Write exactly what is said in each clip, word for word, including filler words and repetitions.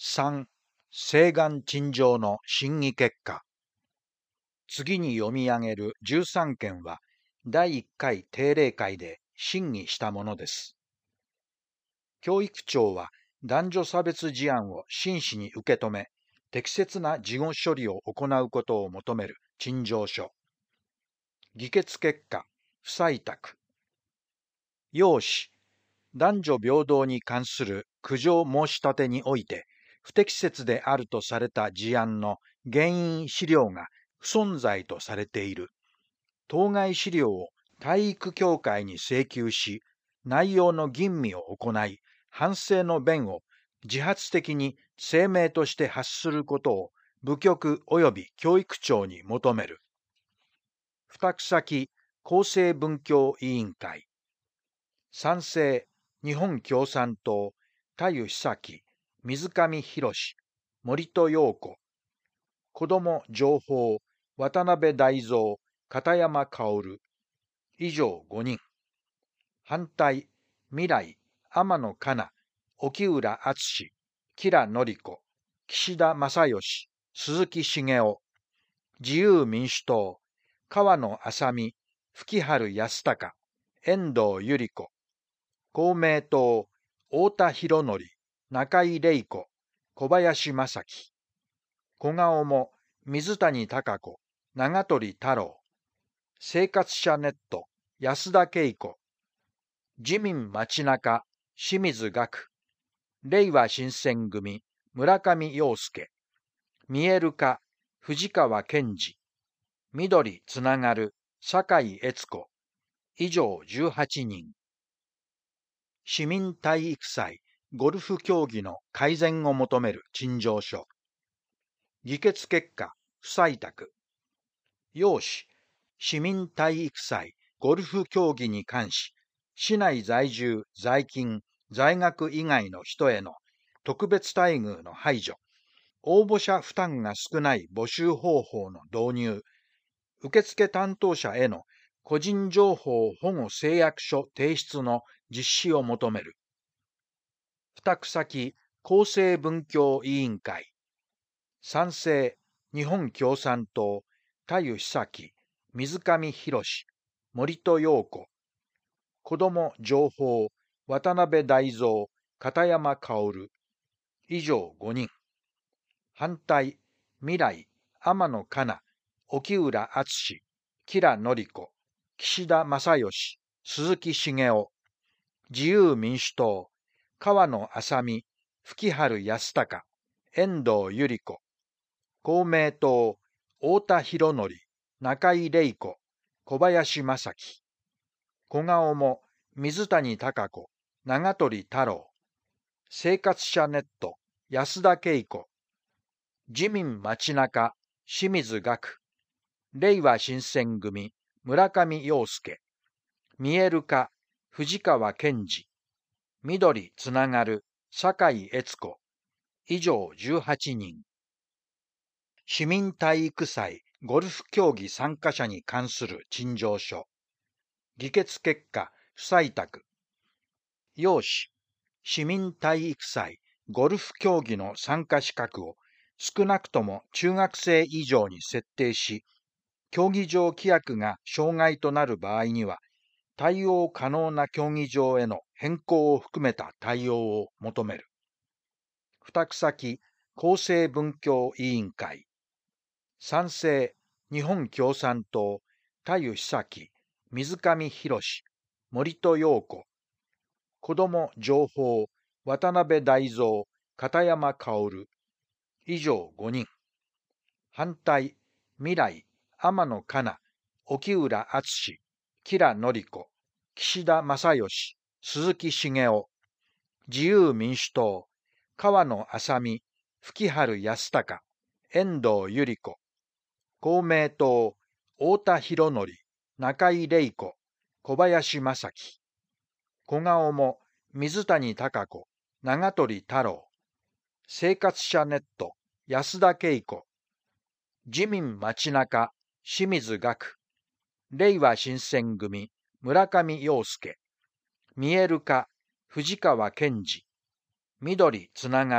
さん、請願陳情の審議結果。次に読み上げるじゅうさんけんは、だいいっかい定例会で審議したものです。教育庁は男女差別事案を真摯に受け止め、適切な事後処理を行うことを求める陳情書。議決結果、不採択。要旨、男女平等に関する苦情申し立てにおいて、不適切であるとされた事案の原因資料が不存在とされている。当該資料を体育協会に請求し、内容の吟味を行い、反省の弁を自発的に声明として発することを部局及び教育庁に求める。付託先厚生文教委員会。賛成、日本共産党、田湯久樹、水上博史、森戸陽子。子ども情報、渡辺大蔵、片山薫。以上ごにん。反対、未来、天野かな、沖浦敦、吉良典子、岸田正義、鈴木茂雄。自由民主党、川野麻美、吹春康隆、遠藤百合子。公明党、太田博則、中井玲子、小林正樹。小顔も、水谷貴子、長鳥太郎。生活者ネット、安田恵子。自民街中、清水岳。れいわ新選組、村上陽介。見える化、藤川健二。緑つながる、酒井悦子。以上じゅうはちにん。市民体育祭、ゴルフ競技の改善を求める陳情書。議決結果、不採択。要旨、市民体育祭、ゴルフ競技に関し、市内在住、在勤、在学以外の人への特別待遇の排除、応募者負担が少ない募集方法の導入、受付担当者への個人情報保護誓約書提出の実施を求める。付託先、厚生文教委員会。賛成、日本共産党、田湯久樹、水上博史、森戸陽子。子ども情報、渡辺大蔵、片山薫。以上ごにん。反対、未来、天野かな、沖浦敦、吉良典子、岸田正義、鈴木茂雄。自由民主党、川野麻美、吹春康隆、遠藤百合子。公明党、太田博則、中井玲子、小林正樹。小顔も、水谷貴子、長鳥太郎。生活者ネット、安田恵子。自民街中、清水岳。れいわ新選組、村上陽介。見える化、藤川健二。緑つながる、酒井悦子。以上じゅうはちにん。市民体育祭、ゴルフ競技参加者に関する陳情書。議決結果、不採択。要旨、市民体育祭、ゴルフ競技の参加資格を少なくとも中学生以上に設定し、競技場規約が障害となる場合には、対応可能な競技場への変更を含めた対応を求める。付託先、厚生文教委員会。賛成、日本共産党、田湯久樹、水上博史、森戸陽子。子ども情報、渡辺大蔵、片山薫。以上ごにん。反対、未来、天野かな、沖浦敦、吉良典子、岸田正義、鈴木茂雄。自由民主党、川野麻美、吹春康隆、遠藤百合子。公明党、太田博則、中井玲子、小林正樹。小顔も、水谷貴子、長鳥太郎。生活者ネット、安田恵子。自民街中、清水岳。れいわ新選組、村上陽介。見える化、藤川健二。緑つながる、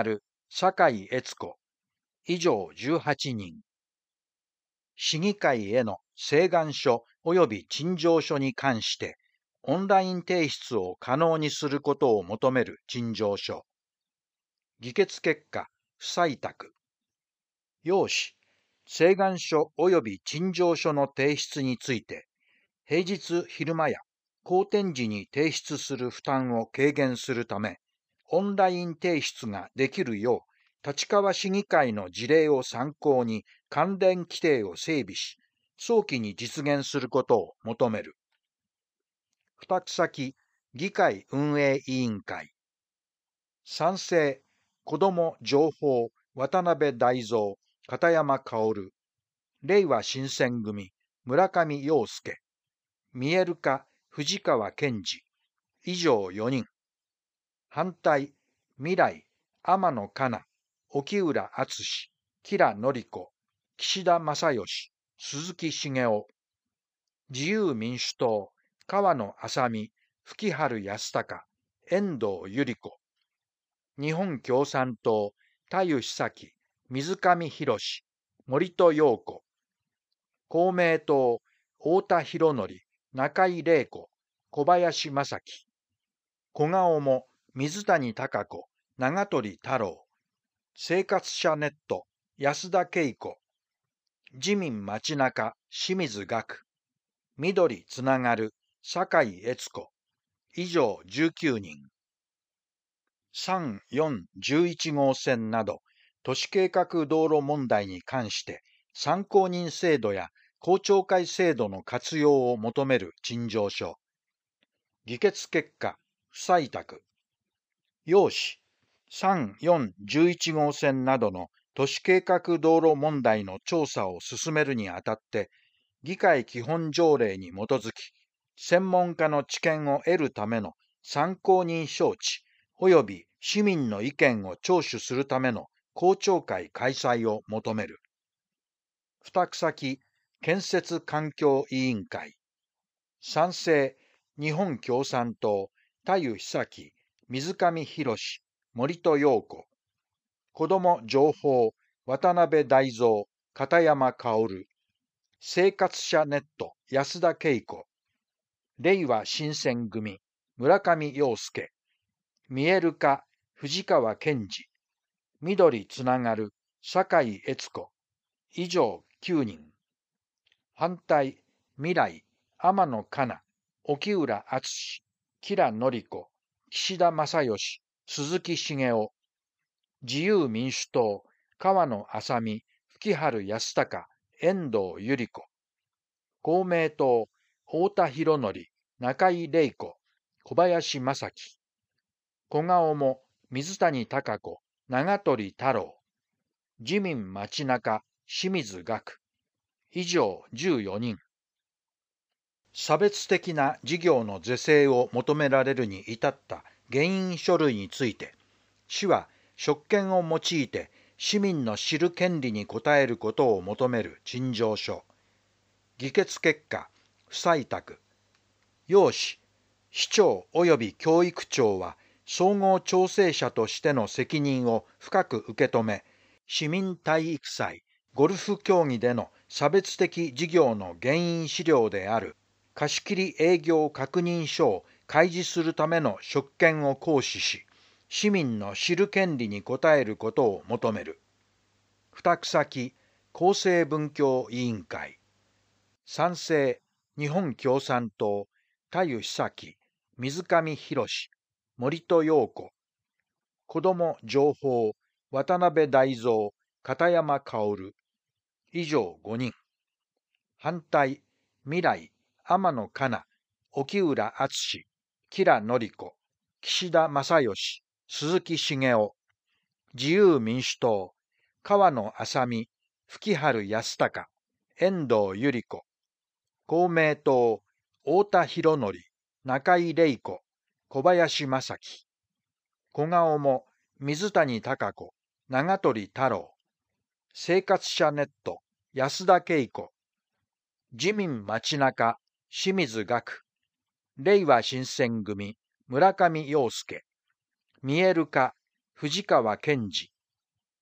酒井悦子、以上じゅうはちにん。市議会への請願書及び陳情書に関して、オンライン提出を可能にすることを求める陳情書。議決結果、不採択。要旨、請願書及び陳情書の提出について、平日昼間や公展時に提出する負担を軽減するため、オンライン提出ができるよう、立川市議会の事例を参考に関連規定を整備し、早期に実現することを求める。付託先、議会運営委員会。賛成、子ども情報、渡辺大蔵、片山薫。れいわ新選組、村上陽介。見える化、藤川健二。以上よにん。反対、未来、天野香奈、沖浦敦、吉良典子、岸田正義、鈴木茂雄。自由民主党、川野麻美、吹春康隆、遠藤百合子。日本共産党、田湯久樹、水上博史、森戸陽子。公明党、太田博則、中井玲子、小林正樹。小顔も、水谷貴子、長鳥太郎。生活者ネット、安田恵子。自民街中、清水岳。緑つながる、酒井悦子。以上じゅうきゅうにん。さん、よん、じゅういち号線など、都市計画道路問題に関して、参考人制度や公聴会制度の活用を求める陳情書。議決結果、不採択。要旨、さん、よん、じゅういち号線などの都市計画道路問題の調査を進めるにあたって、議会基本条例に基づき、専門家の知見を得るための参考人招致及び市民の意見を聴取するための公聴会開催を求める。付託先、建設環境委員会。賛成、日本共産党、田湯久樹、水上博史、森戸陽子。子ども情報、渡辺大蔵、片山薫。生活者ネット、安田恵子。れいわ新選組、村上陽介。見える化、藤川健二。緑つながる、酒井悦子。以上きゅうにん。反対、未来、天野香奈、沖浦敦、吉良典子、岸田正義、鈴木茂雄。自由民主党、川野麻美、吹春康隆、遠藤百合子。公明党、太田博則、中井玲子、小林正樹。小顔も、水谷貴子、長鳥太郎。自民街中、清水岳。以上じゅうよにん。差別的な事業の是正を求められるに至った原因書類について、市は職権を用いて市民の知る権利に応えることを求める陳情書。議決結果、不採択。要旨、市長及び教育長は総合調整者としての責任を深く受け止め、市民体育祭、ゴルフ競技での差別的事業の原因資料である貸切営業確認書を開示するための職権を行使し、市民の知る権利に応えることを求める。付託先、厚生文教委員会。賛成、日本共産党、田湯久樹、水上博史、森戸陽子。子ども情報、渡辺大蔵、片山薫。以上ごにん。反対、未来、天野香奈、沖浦敦、吉良典子、岸田正義、鈴木茂雄。自由民主党、川野麻美、吹春康隆、遠藤百合子。公明党、太田博則、中井玲子、小林正樹。小顔も、水谷貴子、長鳥太郎。生活者ネット、安田恵子。自民街中、清水岳。れいわ新選組、村上陽介。見える化、藤川健二。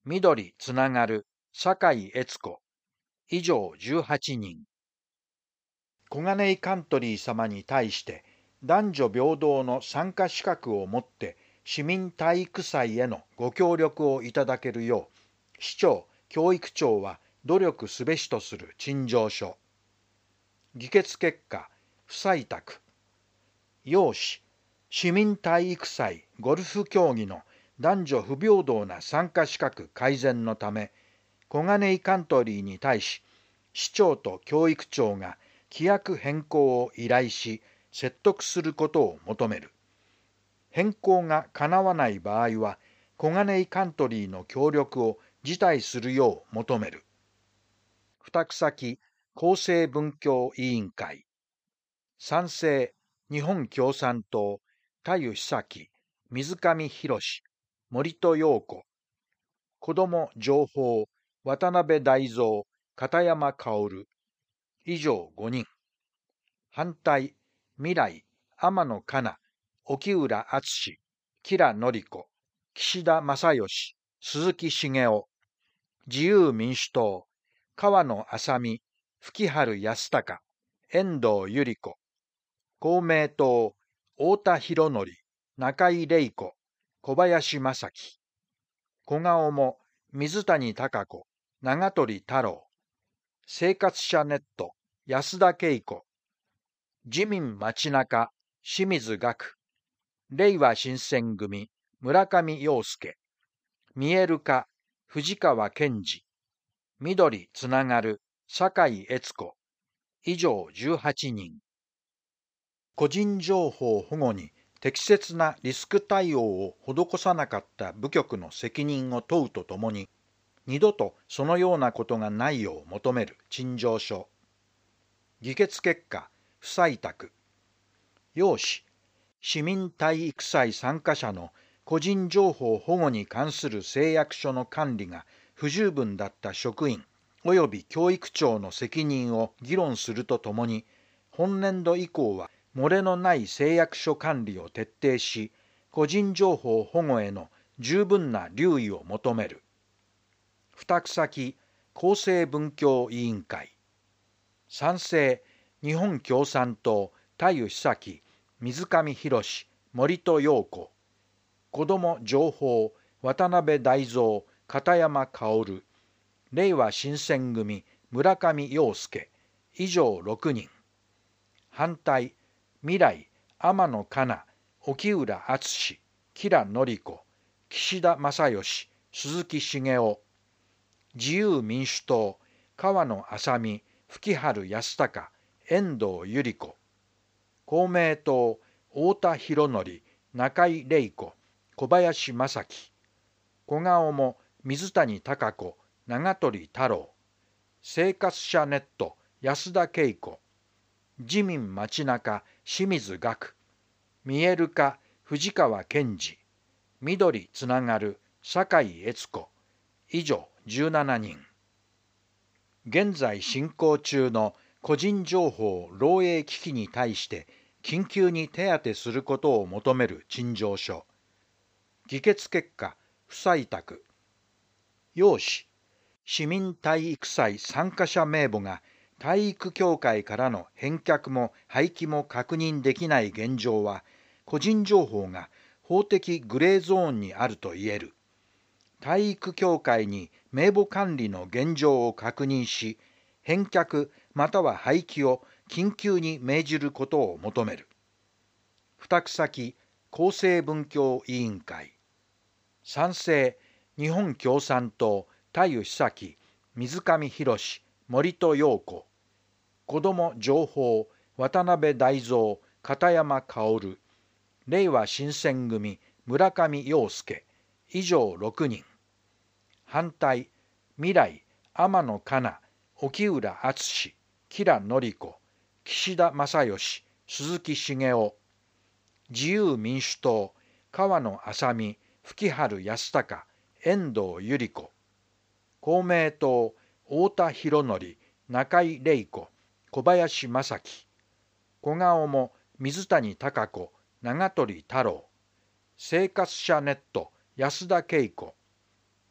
緑つながる酒井悦子、以上じゅうはちにん。小金井カントリー様に対して男女平等の参加資格をもって市民体育祭へのご協力をいただけるよう、市長、教育長は努力すべしとする陳情書。議決結果、不採択。要旨、市民体育祭ゴルフ競技の男女不平等な参加資格改善のため、小金井カントリーに対し、市長と教育長が規約変更を依頼し、説得することを求める。変更が叶わない場合は、小金井カントリーの協力を辞退するよう求める。二草木厚生文教委員会。賛成、日本共産党、田湯久樹、水上博史、森戸陽子。子ども情報、渡辺大蔵、片山薫。以上ごにん。反対、未来、天野かな、沖浦敦、吉良典子、岸田正義、鈴木茂雄。自由民主党、川野麻美、吹春康隆、遠藤百合子。公明党、太田博則、中井玲子、小林正樹。小顔も、水谷貴子、長鳥太郎。生活者ネット、安田恵子。自民街中、清水岳。れいわ新選組、村上陽介。見える化、藤川健二。緑つながる、酒井悦子。以上じゅうはちにん。個人情報保護に適切なリスク対応を施さなかった部局の責任を問うとともに、二度とそのようなことがないよう求める陳情書。議決結果、不採択。要旨、市民体育祭参加者の個人情報保護に関する誓約書の管理が不十分だった職員及び教育長の責任を議論するとともに、本年度以降は漏れのない誓約書管理を徹底し、個人情報保護への十分な留意を求める。二草木厚生文教委員会。賛成、日本共産党、田湯久樹、水上博史、森戸陽子。子ども情報、渡辺大蔵、片山薫。れいわ新選組、村上陽介。以上ろくにん。反対、未来、天野かな、沖浦敦、吉良典子、岸田正義、鈴木茂雄。自由民主党、川野麻美、吹春康隆、遠藤百合子。公明党、太田博則、中井玲子、小林正樹。小顔も、水谷貴子、長鳥太郎。生活者ネット、安田恵子。自民街中、清水岳。見える化、藤川健二。緑つながる、酒井悦子。以上じゅうななにん。現在進行中の個人情報漏洩危機に対して緊急に手当てすることを求める陳情書。議決結果、不採択。要旨、市民体育祭参加者名簿が体育協会からの返却も廃棄も確認できない現状は、個人情報が法的グレーゾーンにあると言える。体育協会に名簿管理の現状を確認し、返却または廃棄を緊急に命じることを求める。二草木厚生文教委員会。賛成、日本共産党、田湯久樹、水上博史、森戸陽子。子ども情報、渡辺大蔵、片山薫。れいわ新選組、村上陽介。以上ろくにん。反対、未来、天野かな、沖浦敦、吉良典子、岸田正義、鈴木茂雄。自由民主党、川野麻美、吹春康隆、遠藤百合子。公明党、太田博則、中井玲子、小林正樹。小顔も、水谷貴子、長鳥太郎。生活者ネット、安田恵子。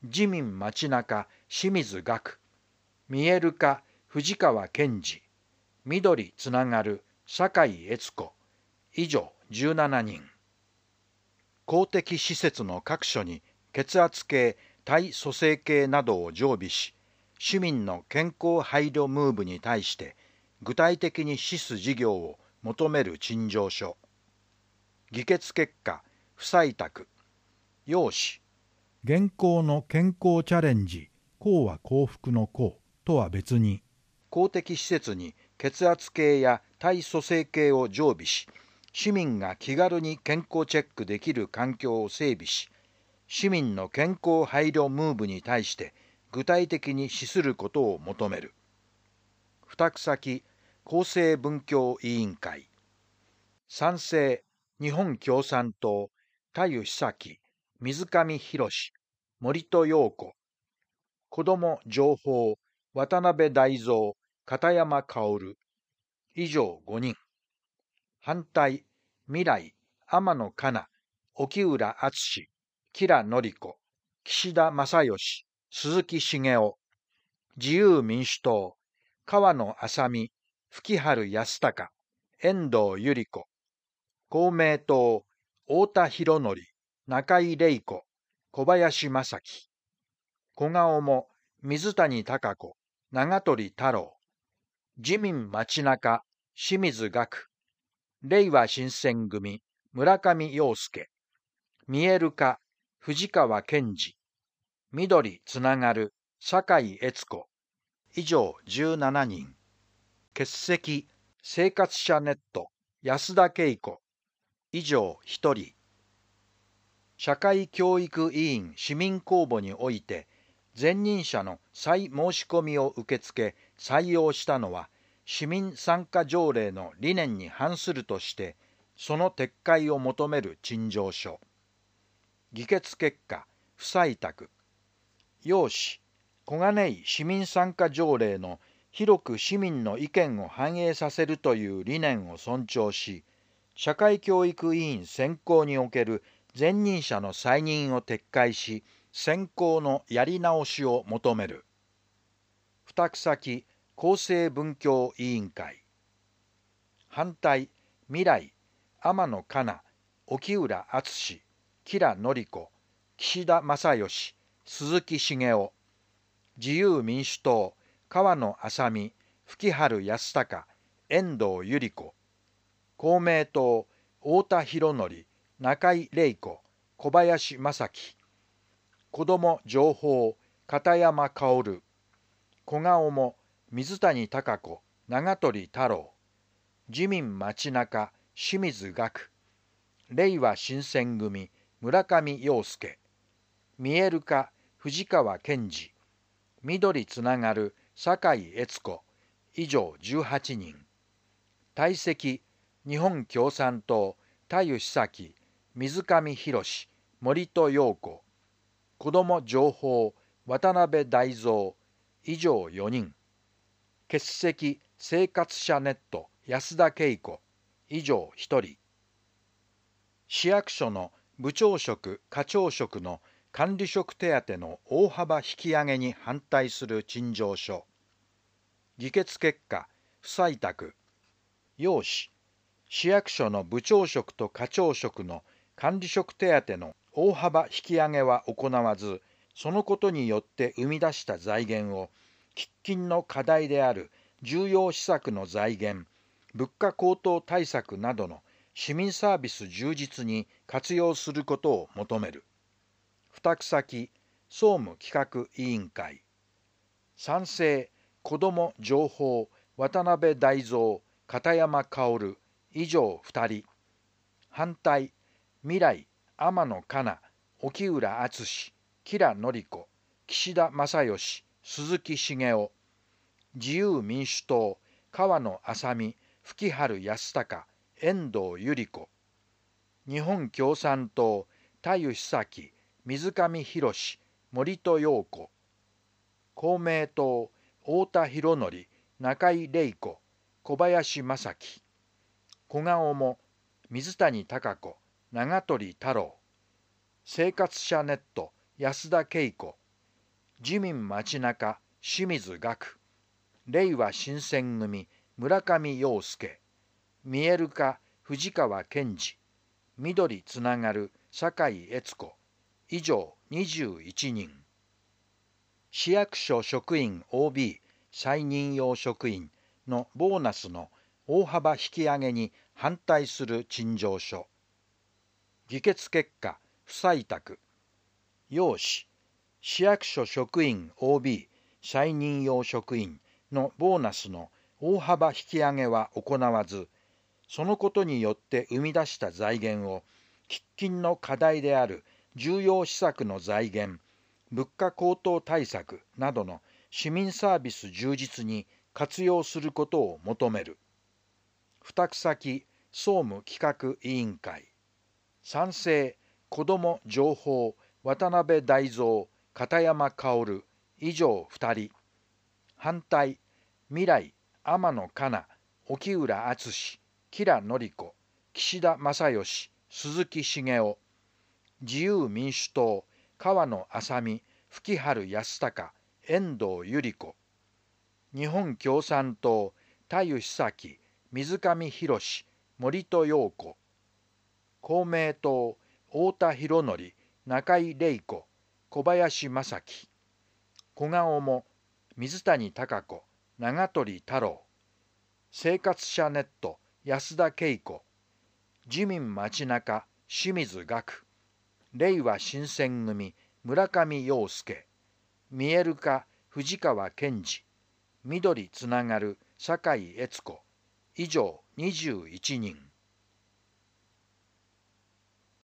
自民町中清水岳、見える化藤川健二、緑つながる酒井悦子、以上じゅうななにん。公的施設の各所に血圧計、体組成計などを常備し、市民の健康配慮ムーブに対して具体的に資す事業を求める陳情書。議決結果、不採択。要旨。現行の健康チャレンジ、幸は幸福の幸とは別に、公的施設に血圧計や体組成計を常備し、市民が気軽に健康チェックできる環境を整備し、市民の健康配慮ムーブに対して具体的に資することを求める。付託先、厚生文教委員会。賛成、日本共産党、田湯久樹、水上博史、森戸陽子。子ども情報、渡辺大蔵、片山薫。以上ごにん。反対、未来、天野かな、沖浦敦、吉良典子、岸田正義、鈴木茂雄。自由民主党、河野麻美、吹春康隆、遠藤百合子。公明党、太田博則、中井玲子、小林正樹。小顔も、水谷貴子、長鳥太郎。自民町中、清水岳。れいわ新選組、村上陽介。見える化、藤川健二。緑つながる、酒井悦子。以上じゅうななにん。欠席、生活者ネット、安田恵子。以上ひとり。社会教育委員市民公募において、前任者の再申し込みを受け付け採用したのは、市民参加条例の理念に反するとして、その撤回を求める陳情書。議決結果、不採択。要旨、小金井市民参加条例の広く市民の意見を反映させるという理念を尊重し、社会教育委員選考における前任者の再任を撤回し、選考のやり直しを求める。付託先、厚生文教委員会。反対、未来、天野かな、沖浦敦、吉良典子、岸田正義、鈴木茂雄。自由民主党、河野麻美、吹春康隆、遠藤百合子。公明党、太田博則、中井玲子、小林正樹。子ども情報、片山薫。小顔も、水谷貴子、長鳥太郎。自民町中、清水岳。れいわ新選組、村上陽介。見える化、藤川健二。緑つながる、酒井悦子。以上じゅうはちにん。退席、日本共産党、田湯久樹、水上博史、森戸陽子。子ども情報、渡辺大蔵。以上よにん。欠席、生活者ネット、安田恵子。以上ひとり。市役所の部長職、課長職の管理職手当の大幅引き上げに反対する陳情書。議決結果、不採択。要旨、市役所の部長職と課長職の管理職手当の大幅引き上げは行わず、そのことによって生み出した財源を、喫緊の課題である重要施策の財源、物価高騰対策などの市民サービス充実に活用することを求める。付託先、総務企画委員会。賛成、子ども情報、渡辺大蔵、片山薫。以上ふたり。反対、未来、天野かな、沖浦敦、吉良典子、岸田正義、鈴木茂雄。自由民主党、河野麻美、吹春康隆、遠藤百合子。日本共産党、田湯久樹、水上博史、森戸陽子。公明党、太田博則、中井玲子、小林正樹。小顔も、水谷貴子、長鳥太郎。生活者ネット、安田恵子。 自民町中清水岳、れいわ新選組村上陽介、見える化藤川健二、緑つながる酒井悦子、以上にじゅういちにん。市役所職員 オービー 再任用職員のボーナスの大幅引き上げに反対する陳情書。議決結果不採択。要旨、市役所職員 オービー 再任用職員のボーナスの大幅引き上げは行わず、そのことによって生み出した財源を喫緊の課題である重要施策の財源、物価高騰対策などの市民サービス充実に活用することを求める。付託先総務企画委員会。賛成子ども情報渡辺大蔵片山薫、以上ふたり。反対未来天野かな、沖浦敦、吉良典子、岸田正義、鈴木茂夫。自由民主党河野麻美、吹春康隆、遠藤百合子。日本共産党田湯久樹、水上博史、森戸陽子。公明党太田博則、中井玲子、小林正樹。小顔も水谷貴子、長鳥太郎。生活者ネット安田恵子。自民町中清水岳、れいわ新選組村上陽介、見える化藤川健二、緑つながる酒井悦子、以上にじゅういちにん。